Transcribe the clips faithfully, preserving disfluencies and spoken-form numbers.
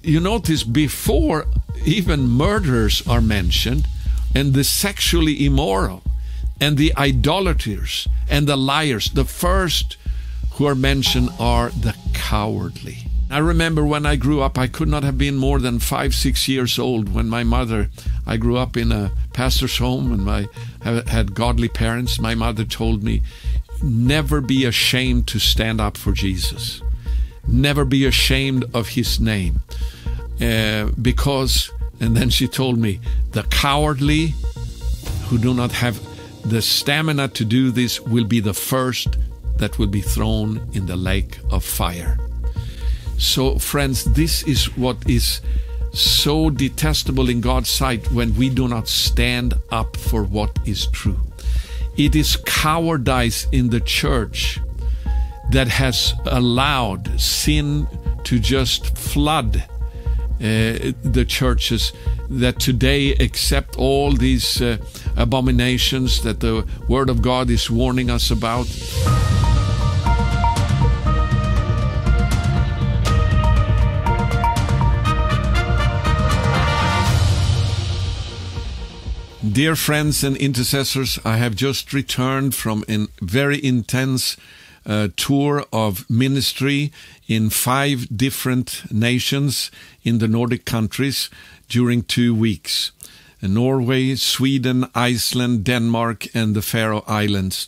you notice before even murderers are mentioned, and the sexually immoral, and the idolaters, and the liars, the first who are mentioned are the cowardly. I remember when I grew up, I could not have been more than five, six years old when my mother, I grew up in a pastor's home and I had godly parents. My mother told me, never be ashamed to stand up for Jesus. Never be ashamed of his name. Uh, because, and then she told me, the cowardly who do not have the stamina to do this will be the first that will be thrown in the lake of fire. So, friends, this is what is so detestable in God's sight when we do not stand up for what is true. It is cowardice in the church that has allowed sin to just flood uh, the churches that today accept all these uh, abominations that the Word of God is warning us about. Dear friends and intercessors, I have just returned from a very intense uh, tour of ministry in five different nations in the Nordic countries during two weeks. Norway, Sweden, Iceland, Denmark, and the Faroe Islands.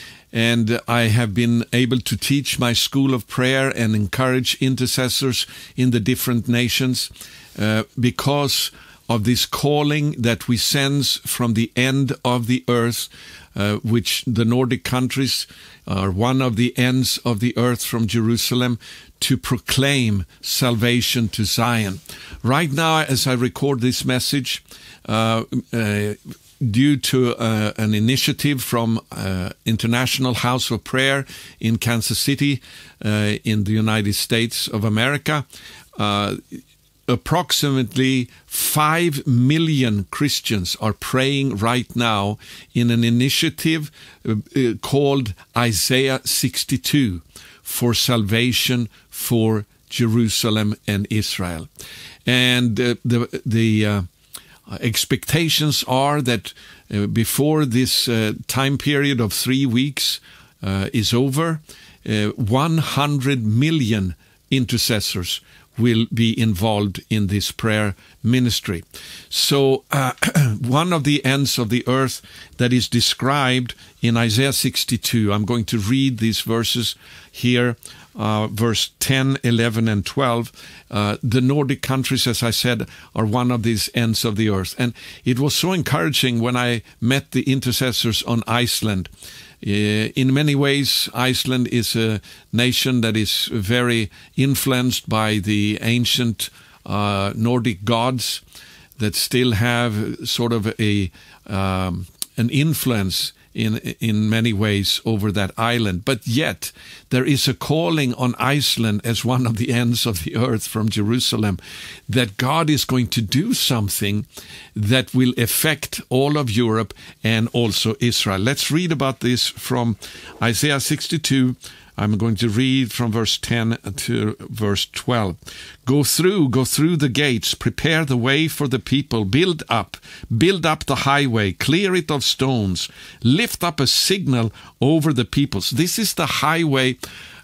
And I have been able to teach my school of prayer and encourage intercessors in the different nations uh, because of this calling that we sense from the end of the earth, uh, which the Nordic countries are one of the ends of the earth from Jerusalem, to proclaim salvation to Zion. Right now, as I record this message, uh, uh, due to uh, an initiative from uh, International House of Prayer in Kansas City, uh, in the United States of America, uh, approximately five million Christians are praying right now in an initiative uh, uh, called Isaiah sixty-two for salvation for Jerusalem and Israel. And uh, the the uh, expectations are that uh, before this uh, time period of three weeks uh, is over, uh, one hundred million intercessors will be involved in this prayer ministry. So uh, one of the ends of the earth that is described in Isaiah sixty-two, I'm going to read these verses here, uh, verse ten, eleven, and twelve. Uh, the Nordic countries, as I said, are one of these ends of the earth. And it was so encouraging when I met the intercessors on Iceland. Uh, in many ways, Iceland is a nation that is very influenced by the ancient uh, Nordic gods that still have sort of a um, an influence in in many ways over that island. But yet, there is a calling on Iceland as one of the ends of the earth from Jerusalem that God is going to do something that will affect all of Europe and also Israel. Let's read about this from Isaiah sixty-two. I'm going to read from verse ten to verse twelve. Go through, go through the gates, prepare the way for the people, build up, build up the highway, clear it of stones, lift up a signal over the peoples. This is the highway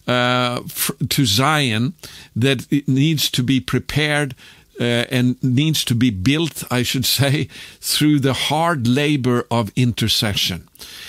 uh, to Zion that it needs to be prepared Uh, and needs to be built, I should say, through the hard labor of intercession.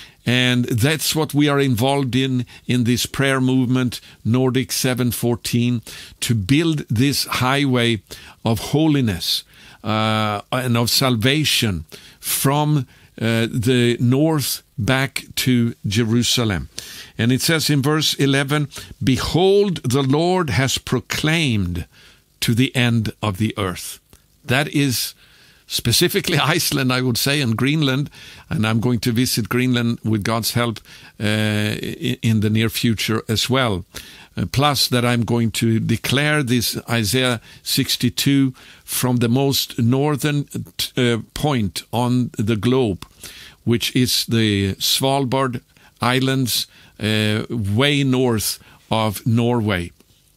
And that's what we are involved in, in this prayer movement, Nordic seven fourteen, to build this highway of holiness uh, and of salvation from uh, the north back to Jerusalem. And it says in verse eleven, "Behold, the Lord has proclaimed to the end of the earth." That is specifically Iceland, I would say, and Greenland. And I'm going to visit Greenland with God's help uh, in the near future as well. Uh, plus that I'm going to declare this Isaiah sixty-two from the most northern uh, point on the globe, which is the Svalbard Islands, uh, way north of Norway.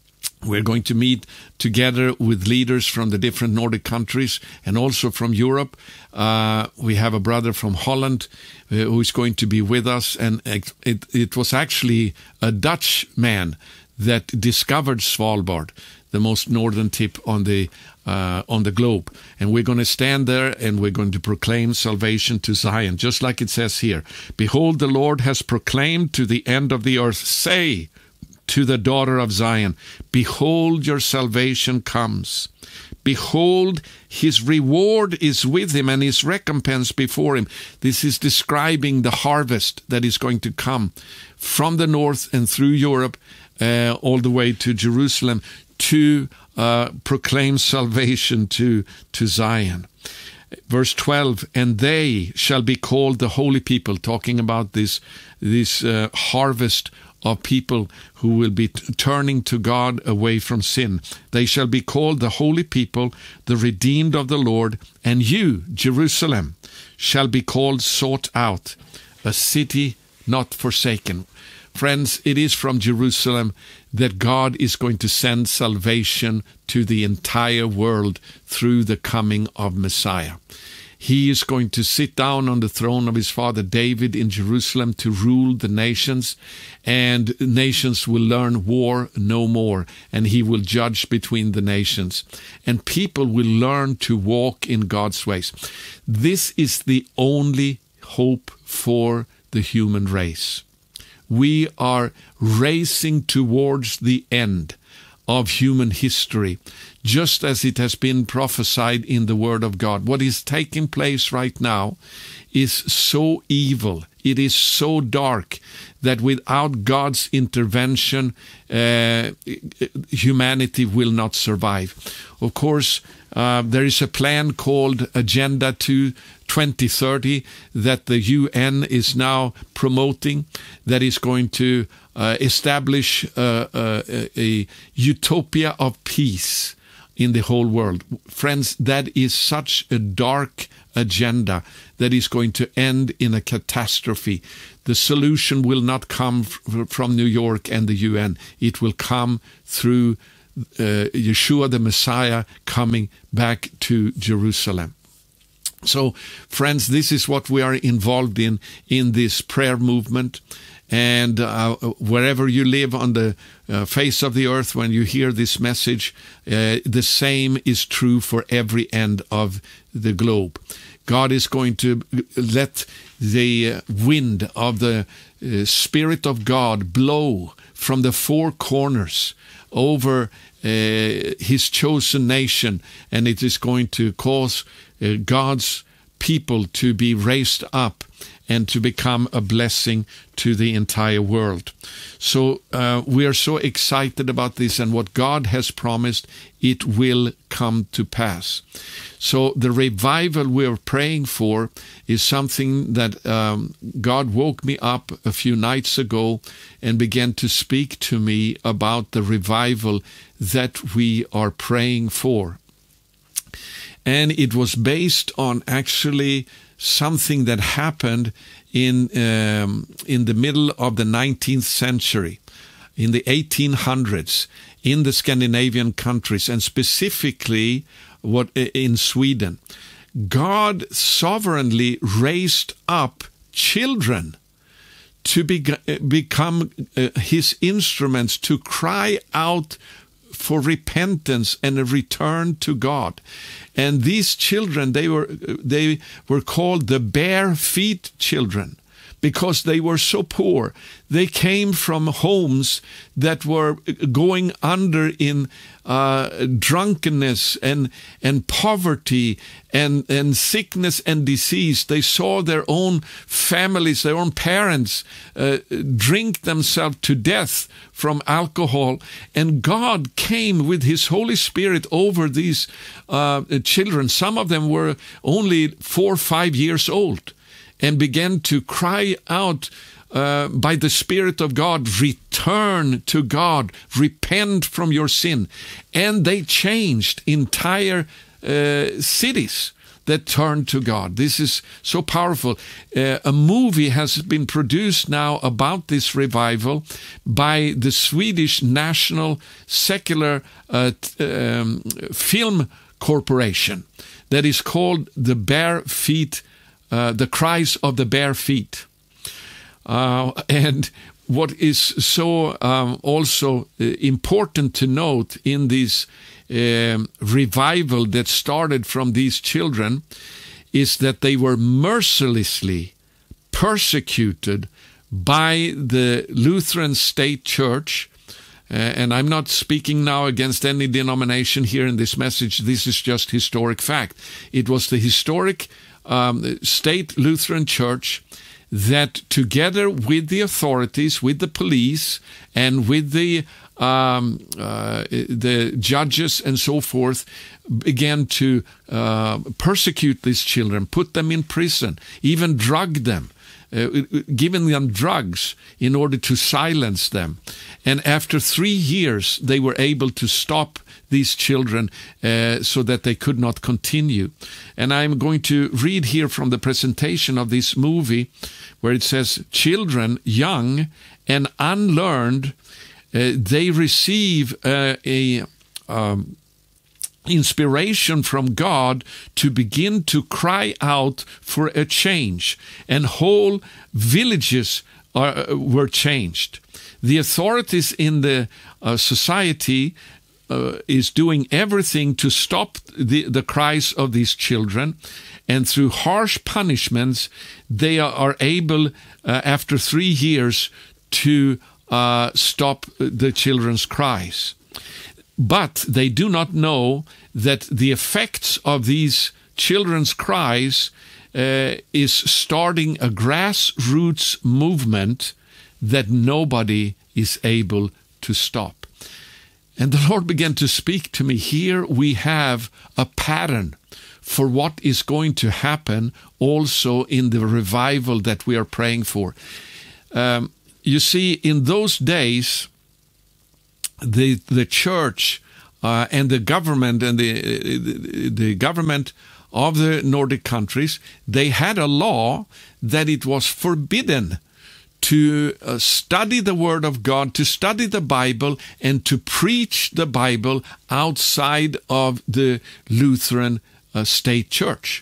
We're going to meet together with leaders from the different Nordic countries and also from Europe. Uh, we have a brother from Holland uh, who is going to be with us. And it, it, it was actually a Dutch man that discovered Svalbard, the most northern tip on the uh, on the globe. And we're going to stand there and we're going to proclaim salvation to Zion, just like it says here. Behold, the Lord has proclaimed to the end of the earth, say to the daughter of Zion, behold, your salvation comes. Behold, his reward is with him and his recompense before him. This is describing the harvest that is going to come from the north and through Europe uh, all the way to Jerusalem to uh, proclaim salvation to, to Zion. Verse twelve, and they shall be called the holy people, talking about this, this uh, harvest of people who will be t- turning to God away from sin. They shall be called the holy people, the redeemed of the Lord, and you, Jerusalem, shall be called sought out, a city not forsaken. Friends, it is from Jerusalem that God is going to send salvation to the entire world through the coming of Messiah. He is going to sit down on the throne of his father David in Jerusalem to rule the nations, and nations will learn war no more, and he will judge between the nations, and people will learn to walk in God's ways. This is the only hope for the human race. We are racing towards the end of human history, just as it has been prophesied in the Word of God. What is taking place right now is so evil, it is so dark, that without God's intervention, uh, humanity will not survive. Of course, uh, there is a plan called Agenda to twenty thirty that the U N is now promoting, that is going to uh, establish uh, uh, a utopia of peace in the whole world. Friends, that is such a dark agenda that is going to end in a catastrophe. The solution will not come f- from New York and the U N. It will come through uh, Yeshua the Messiah coming back to Jerusalem. So, friends, this is what we are involved in, in this prayer movement. And uh, wherever you live on the uh, face of the earth, when you hear this message, uh, the same is true for every end of the globe. God is going to let the wind of the uh, Spirit of God blow from the four corners over uh, his chosen nation, and it is going to cause uh, God's people to be raised up and to become a blessing to the entire world. So uh, we are so excited about this, and what God has promised, it will come to pass. So the revival we are praying for is something that um, God woke me up a few nights ago and began to speak to me about the revival that we are praying for. And it was based on actually something that happened in um, in the middle of the nineteenth century, in the eighteen hundreds, in the Scandinavian countries, and specifically what in Sweden. God sovereignly raised up children to be, become uh, his instruments to cry out for repentance and a return to God. And these children, they were they were called the bare feet children, because they were so poor. They came from homes that were going under in uh, drunkenness and and poverty and, and sickness and disease. They saw their own families, their own parents uh, drink themselves to death from alcohol. And God came with his Holy Spirit over these uh, children. Some of them were only four or five years old, and began to cry out uh, by the Spirit of God, return to God, repent from your sin. And they changed entire uh, cities. that turned to God. This is so powerful. Uh, a movie has been produced now about this revival by the Swedish National Secular uh, um, Film Corporation that is called The Bare Feet, uh, The Cries of the Bare Feet. Uh, and what is so um, also uh, important to note in this um, revival that started from these children is that they were mercilessly persecuted by the Lutheran State Church. Uh, and I'm not speaking now against any denomination here in this message. This is just historic fact. It was the historic um, State Lutheran Church that, together with the authorities, with the police, and with the um, uh, the judges and so forth, began to uh, persecute these children, put them in prison, even drug them, uh, giving them drugs in order to silence them. And after three years, they were able to stop these children uh, so that they could not continue. And I'm going to read here from the presentation of this movie where it says, children, young and unlearned, uh, they receive uh, a um, inspiration from God to begin to cry out for a change, and whole villages are, were changed. The authorities in the uh, society uh, is doing everything to stop the, the cries of these children, and through harsh punishments, they are, are able, uh, after three years, to uh, stop the children's cries. But they do not know that the effects of these children's cries uh, is starting a grassroots movement that nobody is able to stop. And the Lord began to speak to me. Here we have a pattern for what is going to happen also in the revival that we are praying for. Um, you see, in those days, the the church uh, and the government and the, the the government of the Nordic countries, they had a law that it was forbidden to uh, study the Word of God, to study the Bible, and to preach the Bible outside of the Lutheran uh, State Church.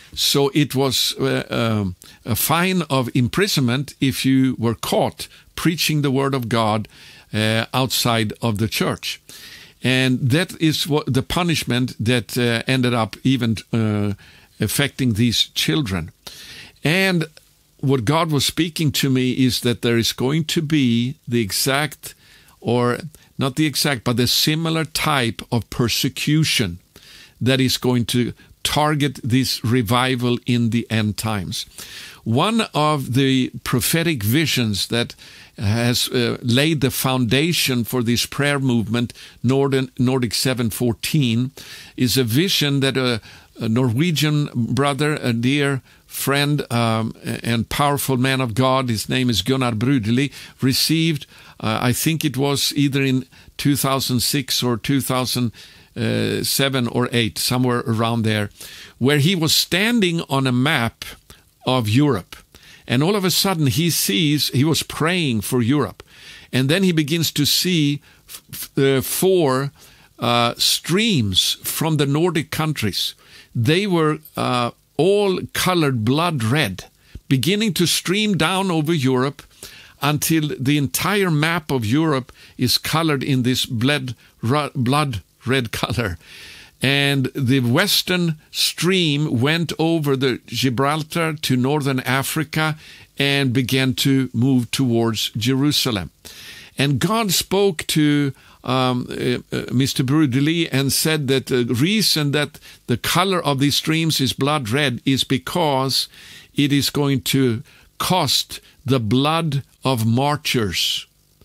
So it was uh, um, a fine of imprisonment if you were caught preaching the Word of God uh, outside of the church. And that is what the punishment that uh, ended up even uh, affecting these children. And what God was speaking to me is that there is going to be the exact, or not the exact, but the similar type of persecution that is going to target this revival in the end times. One of the prophetic visions that has uh, laid the foundation for this prayer movement, Northern, Nordic seven fourteen, is a vision that a, a Norwegian brother, a dear friend um, and powerful man of God, his name is Gunnar Brudeli, received, uh, I think it was either in two thousand six or two thousand seven or eight, somewhere around there, where he was standing on a map of Europe. And all of a sudden he sees, he was praying for Europe. And then he begins to see f- uh, four uh, streams from the Nordic countries. They were uh, all colored blood red, beginning to stream down over Europe until the entire map of Europe is colored in this blood, blood red color. And the western stream went over the Gibraltar to northern Africa and began to move towards Jerusalem. And God spoke to um, uh, uh, Mister Brudeli and said that the reason that the color of these streams is blood red is because it is going to cost the blood of martyrs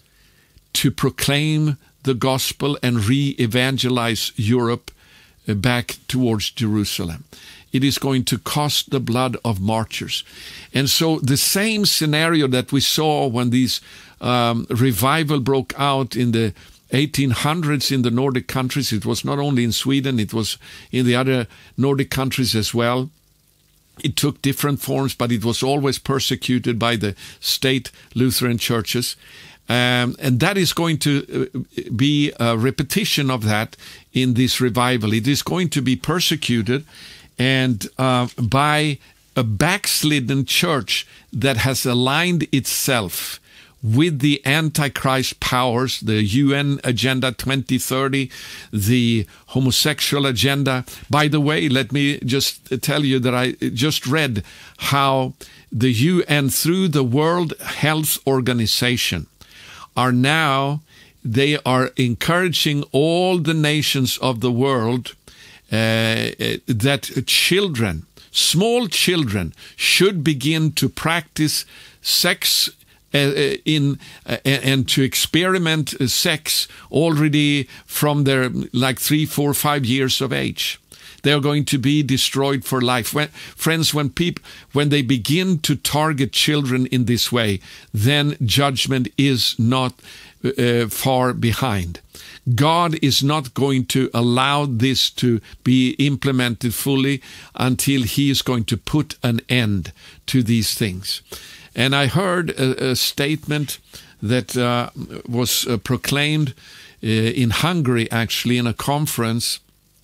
to proclaim the gospel and re-evangelize Europe back towards Jerusalem. It is going to cost the blood of martyrs. And so the same scenario that we saw when these um, revival broke out in the eighteen hundreds in the Nordic countries. It was not only in Sweden, it was in the other Nordic countries as well. It took different forms, but it was always persecuted by the state Lutheran churches. Um, and that is going to be a repetition of that in this revival. It is going to be persecuted and uh, by a backslidden church that has aligned itself with the Antichrist powers, the U N Agenda twenty thirty, the homosexual agenda. By the way, let me just tell you that I just read how the U N, through the World Health Organization, are now, they are encouraging all the nations of the world uh, that children, small children, should begin to practice sex Uh, in uh, and to experiment uh, sex already from their like three, four, five years of age. They are going to be destroyed for life. When, friends, when people when they begin to target children in this way, then judgment is not uh, far behind. God is not going to allow this to be implemented fully until He is going to put an end to these things. And I heard a, a statement that uh, was uh, proclaimed uh, in Hungary, actually, in a conference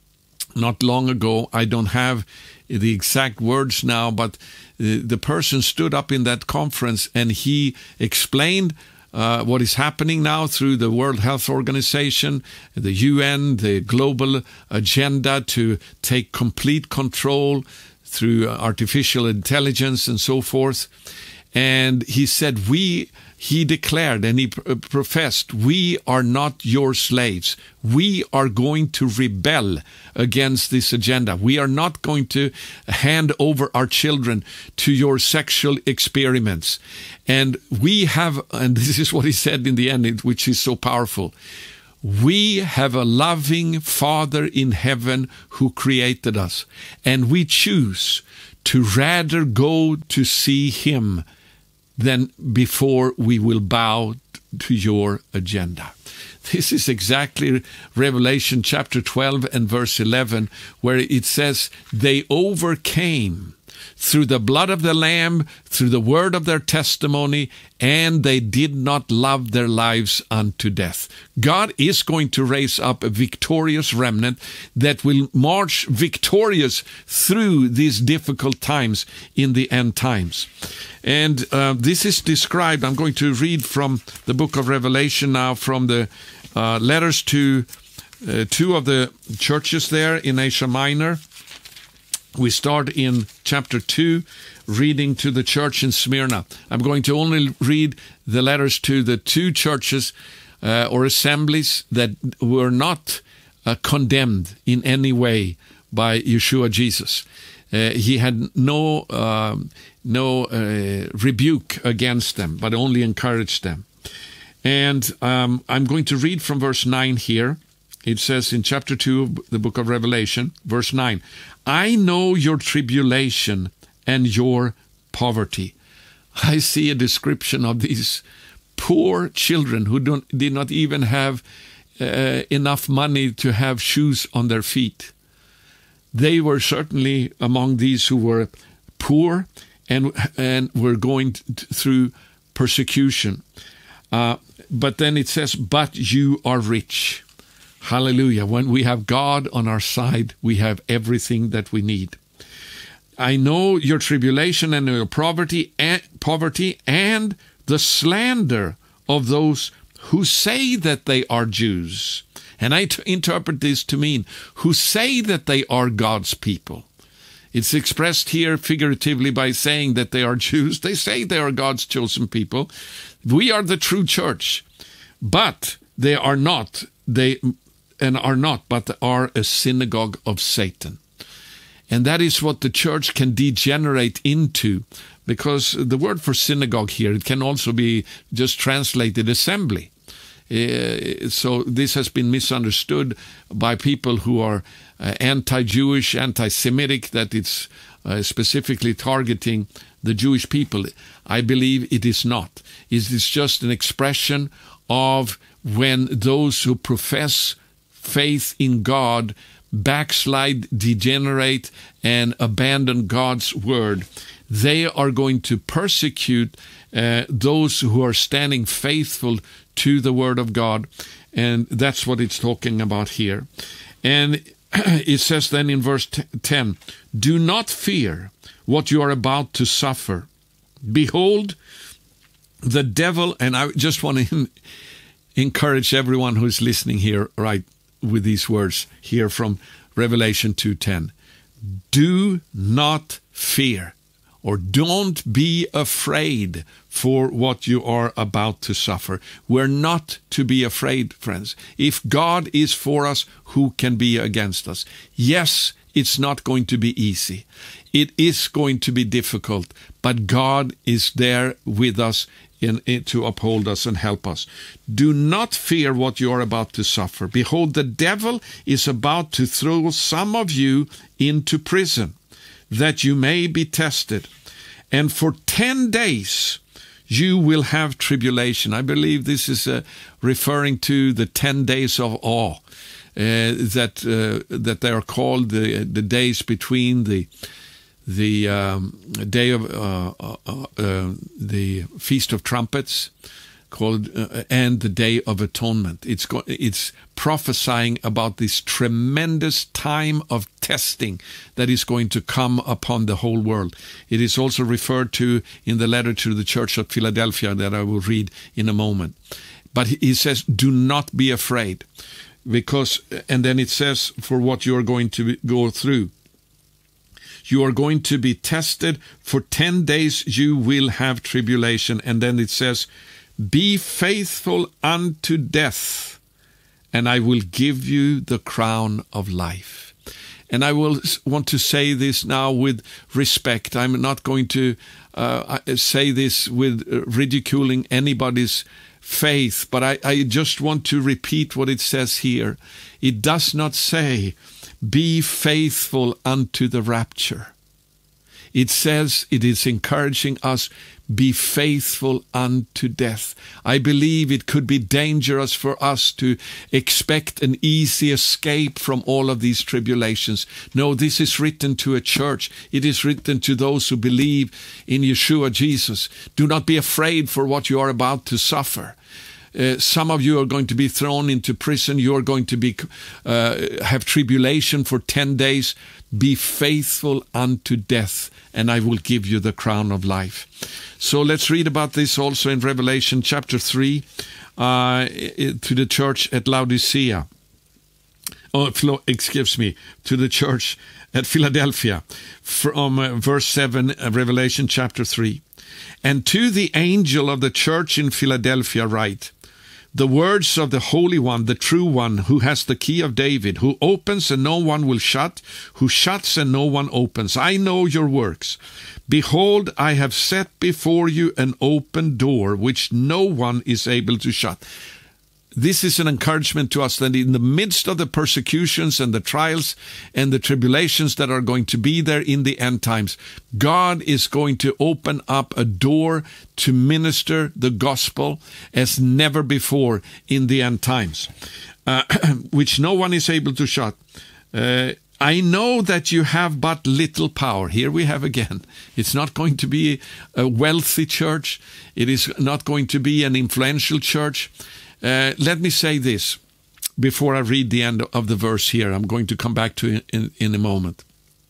not long ago. I don't have the exact words now, but uh, the person stood up in that conference and he explained uh, what is happening now through the World Health Organization, the U N, the global agenda to take complete control through artificial intelligence and so forth. And he said, we, he declared and he professed, we are not your slaves. We are going to rebel against this agenda. We are not going to hand over our children to your sexual experiments. And we have, and this is what he said in the end, which is so powerful. We have a loving Father in heaven who created us, and we choose to rather go to see Him than before we will bow to your agenda. This is exactly Revelation chapter twelve and verse eleven, where it says, they overcame through the blood of the Lamb, through the word of their testimony, and they did not love their lives unto death. God is going to raise up a victorious remnant that will march victorious through these difficult times in the end times. And uh, this is described, I'm going to read from the book of Revelation now, from the uh, letters to uh, two of the churches there in Asia Minor. We start in chapter two, reading to the church in Smyrna. I'm going to only read the letters to the two churches uh, or assemblies that were not uh, condemned in any way by Yeshua Jesus. Uh, he had no uh, no uh, rebuke against them, but only encouraged them. And um, I'm going to read from verse nine here. It says in chapter two of the book of Revelation, verse nine, I know your tribulation and your poverty. I see a description of these poor children who don't, did not even have uh, enough money to have shoes on their feet. They were certainly among these who were poor and, and were going t- through persecution. Uh, but then it says, but you are rich. Hallelujah. When we have God on our side, we have everything that we need. I know your tribulation and your poverty and, poverty and the slander of those who say that they are Jews. And I t- interpret this to mean who say that they are God's people. It's expressed here figuratively by saying that they are Jews. They say they are God's chosen people. We are the true church, but they are not. They and are not, but are a synagogue of Satan. And that is what the church can degenerate into, because the word for synagogue here, it can also be just translated assembly. Uh, so this has been misunderstood by people who are uh, anti-Jewish, anti-Semitic, that it's uh, specifically targeting the Jewish people. I believe it is not. It is just an expression of when those who profess faith in God backslide, degenerate, and abandon God's word. They are going to persecute uh, those who are standing faithful to the word of God. And that's what it's talking about here. And it says then in verse ten, do not fear what you are about to suffer. Behold, the devil, and I just want to encourage everyone who's listening here, right, with these words here from Revelation two ten. Do not fear, or don't be afraid for what you are about to suffer. We're not to be afraid, friends. If God is for us, who can be against us? Yes, it's not going to be easy. It is going to be difficult, but God is there with us in, in, to uphold us and help us. Do not fear what you are about to suffer. Behold, the devil is about to throw some of you into prison, that you may be tested. And for ten days you will have tribulation. I believe this is uh, referring to the ten days of awe, uh, that uh, that they are called the the days between the the um, day of uh, uh, uh, the Feast of Trumpets, called uh, and the Day of Atonement. It's go- it's prophesying about this tremendous time of testing that is going to come upon the whole world. It is also referred to in the letter to the church of Philadelphia that I will read in a moment. But he says, do not be afraid, because, and then it says, for what you are going to go through. You are going to be tested. For ten days you will have tribulation. And then it says, be faithful unto death, and I will give you the crown of life. And I will want to say this now with respect. I'm not going to uh, say this with ridiculing anybody's faith, but I, I just want to repeat what it says here. It does not say, be faithful unto the rapture. It says, it is encouraging us, be faithful unto death. I believe it could be dangerous for us to expect an easy escape from all of these tribulations. No, this is written to a church. It is written to those who believe in Yeshua Jesus. Do not be afraid for what you are about to suffer. Uh, some of you are going to be thrown into prison. You are going to be uh, have tribulation for ten days. Be faithful unto death, and I will give you the crown of life. So let's read about this also in Revelation chapter three, uh, to the church at Laodicea. Oh, excuse me, to the church at Philadelphia, from uh, verse seven, uh, Revelation chapter three. And to the angel of the church in Philadelphia write, the words of the Holy One, the true One, who has the key of David, who opens and no one will shut, who shuts and no one opens. I know your works. Behold, I have set before you an open door, which no one is able to shut. This is an encouragement to us that in the midst of the persecutions and the trials and the tribulations that are going to be there in the end times, God is going to open up a door to minister the gospel as never before in the end times, uh, which no one is able to shut. Uh, I know that you have but little power. Here we have again. It's not going to be a wealthy church. It is not going to be an influential church. Uh, let me say this before I read the end of the verse here. I'm going to come back to it in, in a moment.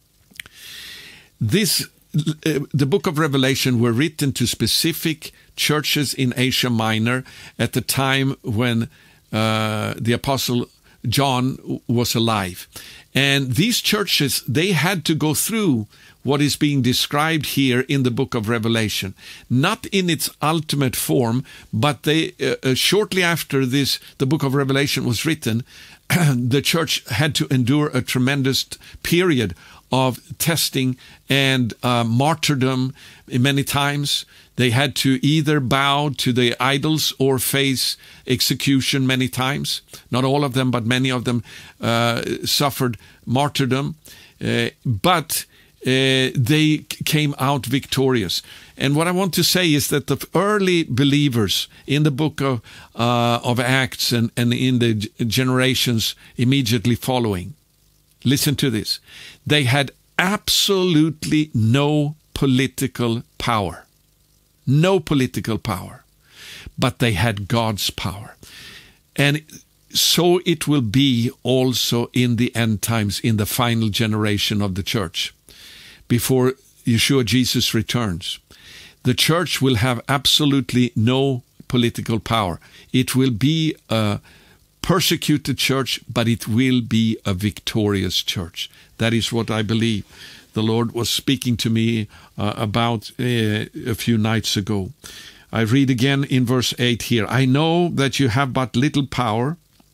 This, uh, the book of Revelation were written to specific churches in Asia Minor at the time when uh, the Apostle John was alive. And these churches, they had to go through what is being described here in the book of Revelation. Not in its ultimate form, but they uh, shortly after this, the book of Revelation was written, the church had to endure a tremendous period of testing and uh, martyrdom many times. They had to either bow to the idols or face execution many times. Not all of them, but many of them uh, suffered martyrdom. Uh, but uh, they came out victorious. And what I want to say is that the early believers in the book of, uh, of Acts and, and in the g- generations immediately following, listen to this, they had absolutely no political power. No political power. But they had God's power. And so it will be also in the end times, in the final generation of the church, before Yeshua Jesus returns. The church will have absolutely no political power. It will be a persecuted church, but it will be a victorious church. That is what I believe the Lord was speaking to me uh, about uh, a few nights ago. I read again in verse eight here. I know that you have but little power,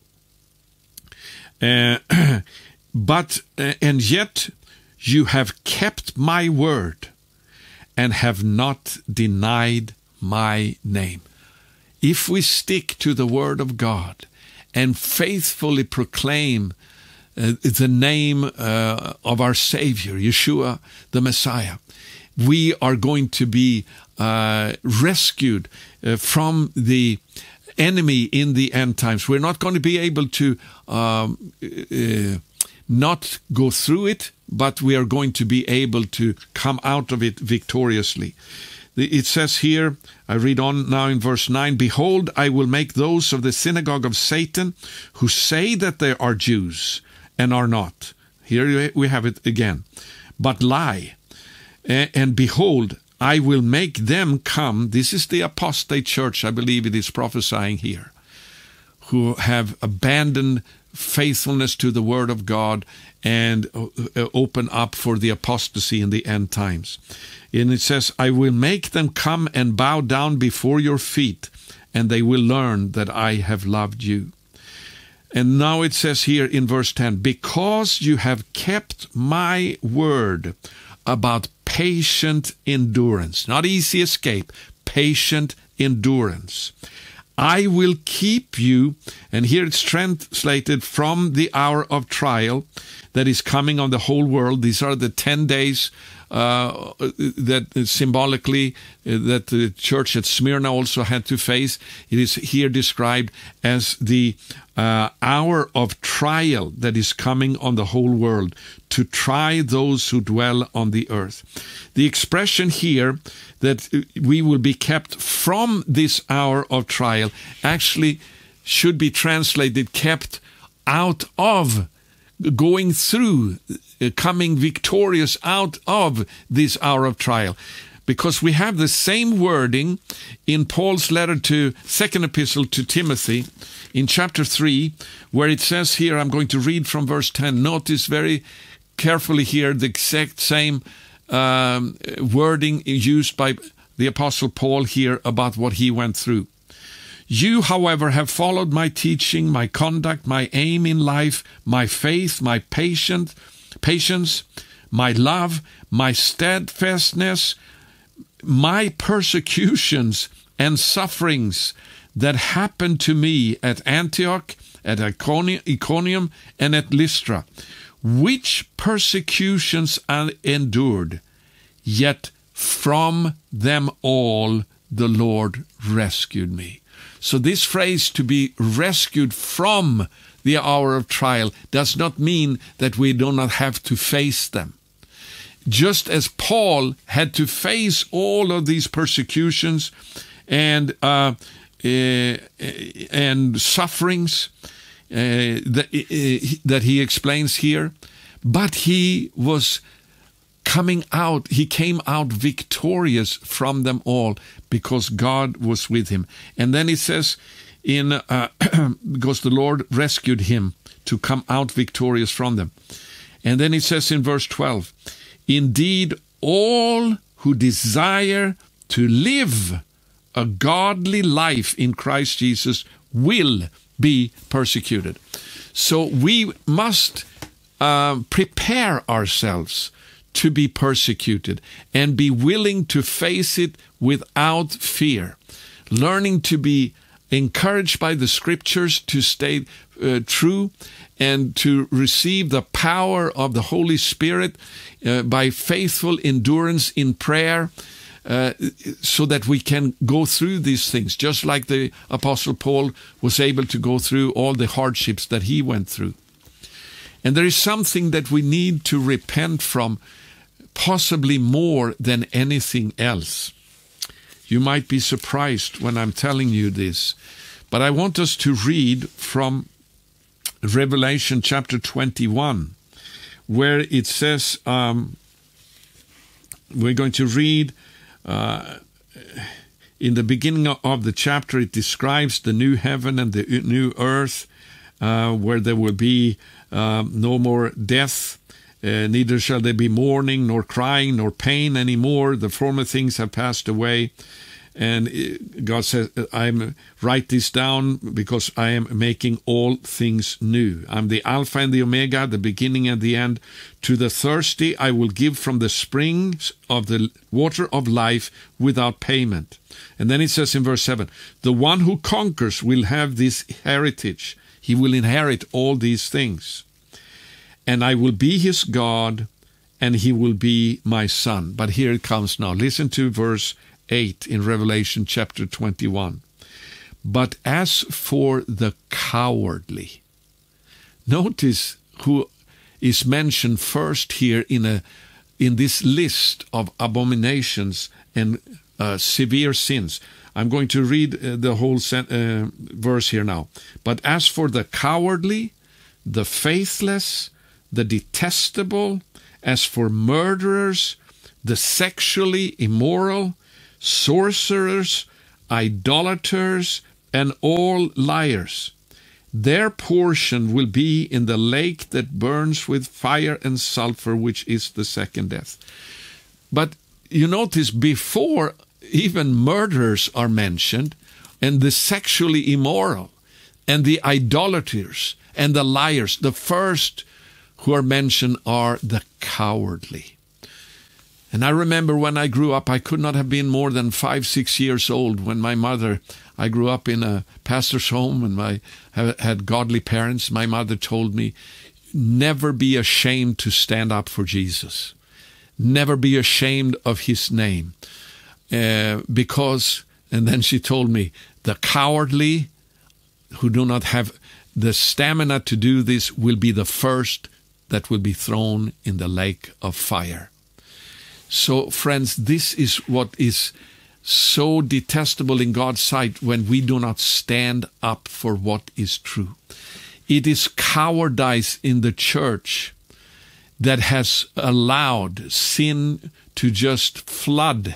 uh, but uh, and yet you have kept my word and have not denied my name. If we stick to the word of God and faithfully proclaim uh, the name uh, of our Savior, Yeshua, the Messiah, we are going to be uh, rescued uh, from the enemy in the end times. We're not going to be able to um, uh, not go through it, but we are going to be able to come out of it victoriously. It says here, I read on now in verse nine, Behold, I will make those of the synagogue of Satan who say that they are Jews and are not. Here we have it again. But lie. And behold, I will make them come. This is the apostate church, I believe it is prophesying here, who have abandoned faithfulness to the word of God and open up for the apostasy in the end times. And it says, I will make them come and bow down before your feet, and they will learn that I have loved you. And now it says here in verse ten, because you have kept my word about patient endurance, not easy escape, patient endurance. I will keep you, and here it's translated from the hour of trial that is coming on the whole world. These are the ten days uh, that symbolically uh, that the church at Smyrna also had to face. It is here described as the uh, hour of trial that is coming on the whole world to try those who dwell on the earth. The expression here that we will be kept from this hour of trial actually should be translated kept out of, going through, coming victorious out of this hour of trial. Because we have the same wording in Paul's letter to second epistle to Timothy in chapter three, where it says here, I'm going to read from verse ten. Notice very carefully here the exact same um, wording used by the Apostle Paul here about what he went through. You, however, have followed my teaching, my conduct, my aim in life, my faith, my patient, patience, my love, my steadfastness, my persecutions and sufferings that happened to me at Antioch, at Iconium, and at Lystra, which persecutions I endured, yet from them all the Lord rescued me. So this phrase, to be rescued from the hour of trial, does not mean that we do not have to face them. Just as Paul had to face all of these persecutions and uh, uh, and sufferings uh, that, uh, that he explains here, but he was coming out, he came out victorious from them all because God was with him. And then it says, in uh, because the Lord rescued him to come out victorious from them. And then it says in verse twelve, indeed, all who desire to live a godly life in Christ Jesus will be persecuted. So we must uh, prepare ourselves to be persecuted and be willing to face it without fear, learning to be encouraged by the scriptures to stay uh, true and to receive the power of the Holy Spirit uh, by faithful endurance in prayer, uh, so that we can go through these things, just like the Apostle Paul was able to go through all the hardships that he went through. And there is something that we need to repent from, possibly more than anything else. You might be surprised when I'm telling you this, but I want us to read from Revelation chapter twenty-one, where it says, um, we're going to read, uh, in the beginning of the chapter, it describes the new heaven and the new earth, uh, where there will be uh, no more death, uh, neither shall there be mourning, nor crying, nor pain anymore. The former things have passed away. And God says, I'm write this down because I am making all things new. I'm the Alpha and the Omega, the beginning and the end. To the thirsty I will give from the springs of the water of life without payment. And then it says in verse seven, the one who conquers will have this heritage. He will inherit all these things. And I will be his God, and he will be my son. But here it comes now. Listen to verse eight in Revelation chapter twenty-one. But as for the cowardly, notice who is mentioned first here in a in this list of abominations and uh, severe sins. I'm going to read uh, the whole sen- uh, verse here now. But as for the cowardly, the faithless, the detestable, as for murderers, the sexually immoral, sorcerers, idolaters, and all liars, their portion will be in the lake that burns with fire and sulfur, which is the second death. But you notice before even murderers are mentioned, and the sexually immoral, and the idolaters, and the liars, the first who are mentioned are the cowardly. And I remember when I grew up, I could not have been more than five, six years old when my mother, I grew up in a pastor's home and I had godly parents. My mother told me, never be ashamed to stand up for Jesus. Never be ashamed of his name. Uh, because, and then she told me, the cowardly who do not have the stamina to do this will be the first that will be thrown in the lake of fire. So, friends, this is what is so detestable in God's sight when we do not stand up for what is true. It is cowardice in the church that has allowed sin to just flood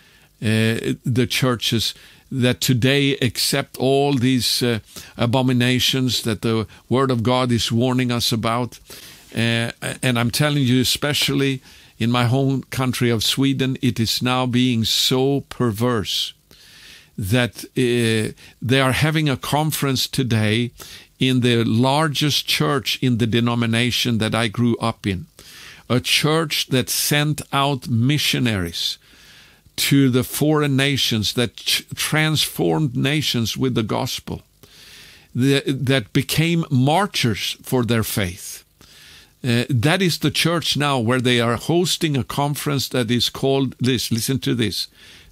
uh, the churches that today accept all these uh, abominations that the Word of God is warning us about. Uh, and I'm telling you, especially in my home country of Sweden, it is now being so perverse that uh, they are having a conference today in the largest church in the denomination that I grew up in, a church that sent out missionaries to the foreign nations, that ch- transformed nations with the gospel, the, that became martyrs for their faith. Uh, that is the church now where they are hosting a conference that is called this. Listen to this.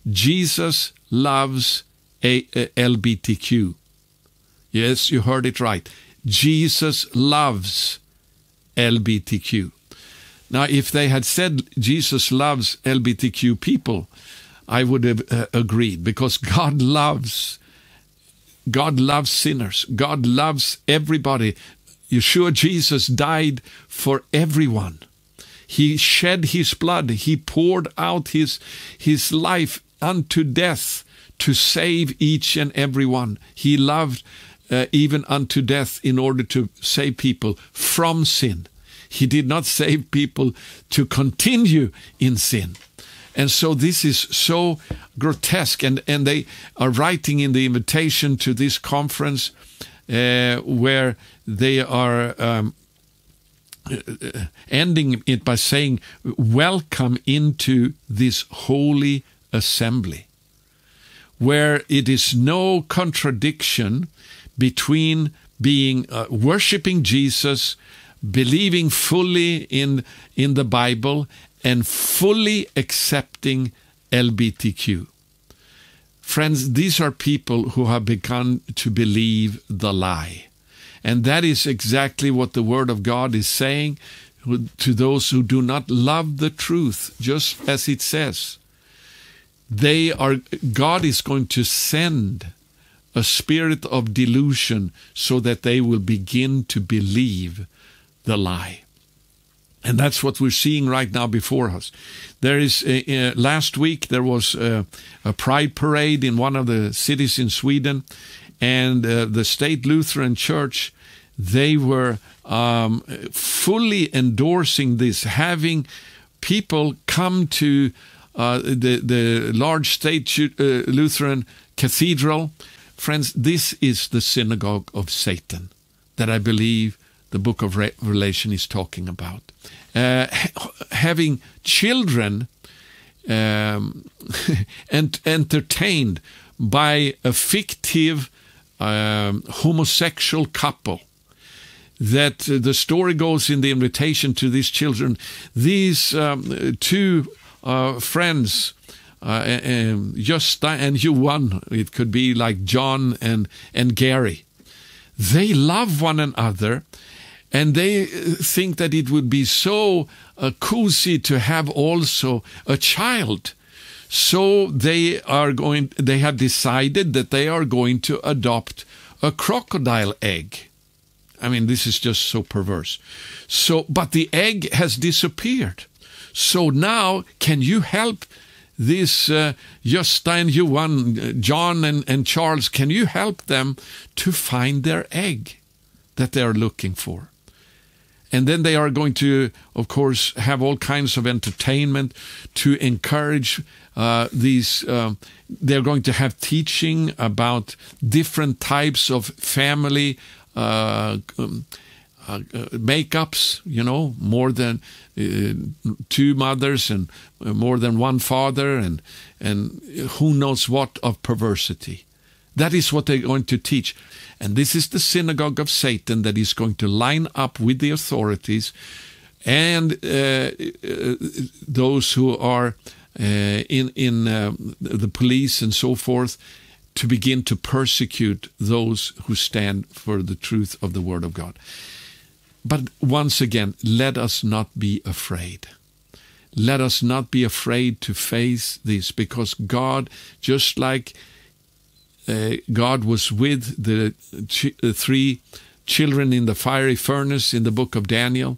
Jesus loves a, a L G B T Q. Yes, you heard it right. Jesus loves L G B T Q. Now, if they had said Jesus loves L G B T Q people, I would have uh, agreed, because God loves, God loves sinners. God loves everybody. Yeshua Jesus died for everyone. He shed his blood. He poured out his, his life unto death to save each and every one. He loved uh, even unto death in order to save people from sin. He did not save people to continue in sin. And so this is so grotesque. And, and they are writing in the invitation to this conference uh, where they are um, ending it by saying, welcome into this holy assembly. where it is no contradiction between being uh, worshiping Jesus, believing fully in in the Bible, and fully accepting L G B T Q. Friends, these are people who have begun to believe the lie. And that is exactly what the Word of God is saying to those who do not love the truth, just as it says. They are, God is going to send a spirit of delusion so that they will begin to believe the lie. And that's what we're seeing right now before us. There is, uh, uh, last week there was uh, a pride parade in one of the cities in Sweden, and uh, the State Lutheran Church, they were um, fully endorsing this, having people come to uh, the, the large State uh, Lutheran Cathedral. Friends, this is the synagogue of Satan that I believe the book of Revelation is talking about. Uh, having children um, and entertained by a fictive um, homosexual couple. That uh, the story goes in the invitation to these children. These um, two uh, friends, uh, um, Gösta and Johan, it could be like John and, and Gary, they love one another. And they think that it would be so uh, cozy to have also a child. So they are going, they have decided that they are going to adopt a crocodile egg. I mean, this is just so perverse. So, but the egg has disappeared. So now, can you help this uh, Gösta and Johan, John and, and Charles, can you help them to find their egg that they are looking for? And then they are going to, of course, have all kinds of entertainment to encourage uh, these. Uh, they're going to have teaching about different types of family uh, um, uh, uh, makeups, you know, more than uh, two mothers and more than one father, and and who knows what of perversity. That is what they're going to teach. And this is the synagogue of Satan that is going to line up with the authorities and uh, uh, those who are uh, in, in uh, the police and so forth, to begin to persecute those who stand for the truth of the Word of God. But once again, let us not be afraid. Let us not be afraid to face this, because God, just like Uh, God was with the ch- uh, three children in the fiery furnace in the book of Daniel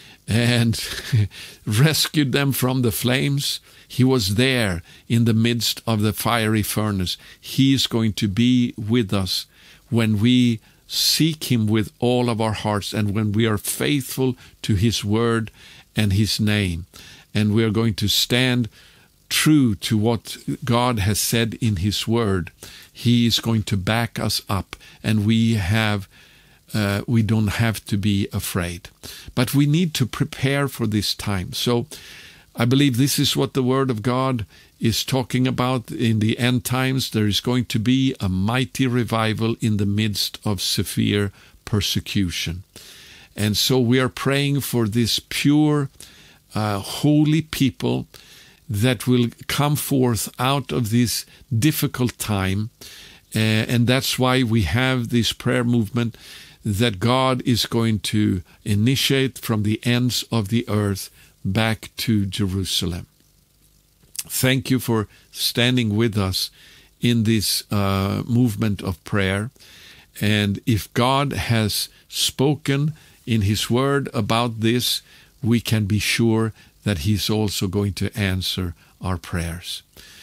and rescued them from the flames. He was there in the midst of the fiery furnace. He is going to be with us when we seek Him with all of our hearts and when we are faithful to His word and His name. And we are going to stand true to what God has said in His word. He is going to back us up, and we have, uh, we don't have to be afraid. But we need to prepare for this time. So I believe this is what the Word of God is talking about in the end times. There is going to be a mighty revival in the midst of severe persecution. And so we are praying for this pure, uh, holy people that will come forth out of this difficult time. Uh, and that's why we have this prayer movement that God is going to initiate from the ends of the earth back to Jerusalem. Thank you for standing with us in this uh, movement of prayer. And if God has spoken in His word about this, we can be sure that He's also going to answer our prayers.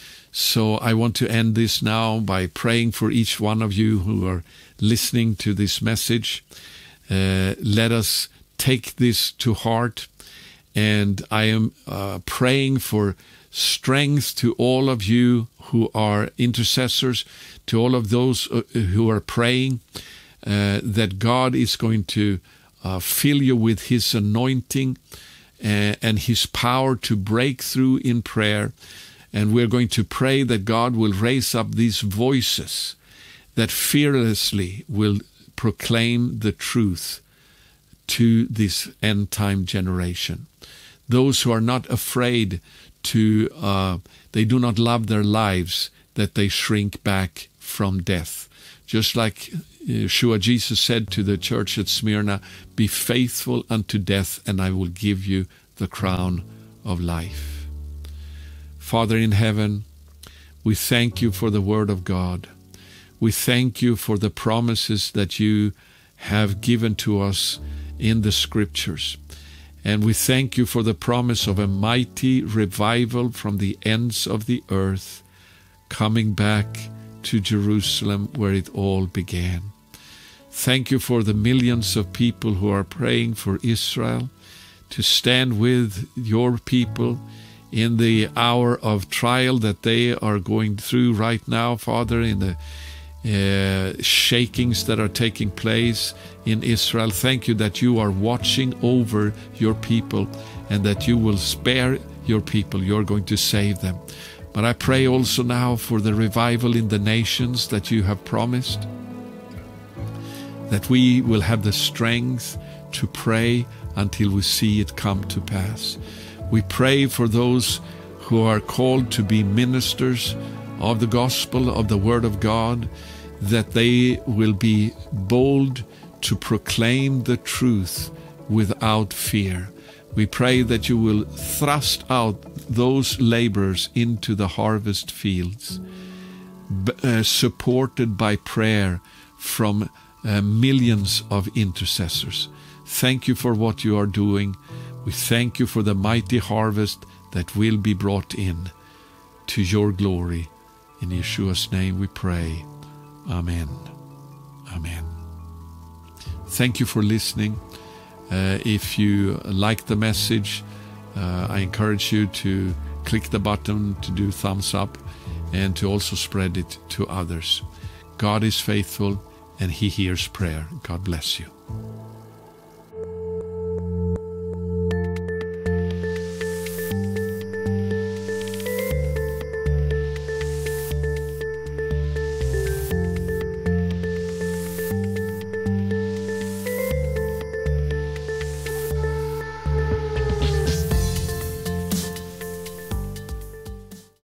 So I want to end this now by praying for each one of you who are listening to this message. Uh, let us take this to heart. And I am uh, praying for strength to all of you who are intercessors, to all of those uh, who are praying, uh, that God is going to uh, fill you with His anointing and His power to break through in prayer, And we're going to pray that God will raise up these voices that fearlessly will proclaim the truth to this end-time generation. Those who are not afraid to, uh, they do not love their lives, that they shrink back from death. Just like Yeshua, Jesus said to the church at Smyrna, be faithful unto death, and I will give you the crown of life. Father in heaven, we thank you for the word of God. We thank you for the promises that you have given to us in the scriptures. And we thank you for the promise of a mighty revival from the ends of the earth coming back to Jerusalem where it all began. Thank you for the millions of people who are praying for Israel to stand with your people in the hour of trial that they are going through right now, Father, in the uh, shakings that are taking place in Israel. Thank you that you are watching over your people and that you will spare your people. You're going to save them. But I pray also now for the revival in the nations that you have promised, that we will have the strength to pray until we see it come to pass. We pray for those who are called to be ministers of the gospel, of the word of God, that they will be bold to proclaim the truth without fear. We pray that you will thrust out those laborers into the harvest fields, uh, supported by prayer from uh, millions of intercessors. Thank you for what you are doing. We thank you for the mighty harvest that will be brought in to your glory. In Yeshua's name we pray. Amen. Amen. Thank you for listening. Uh, if you like the message, uh, I encourage you to click the button to do thumbs up and to also spread it to others. God is faithful and He hears prayer. God bless you.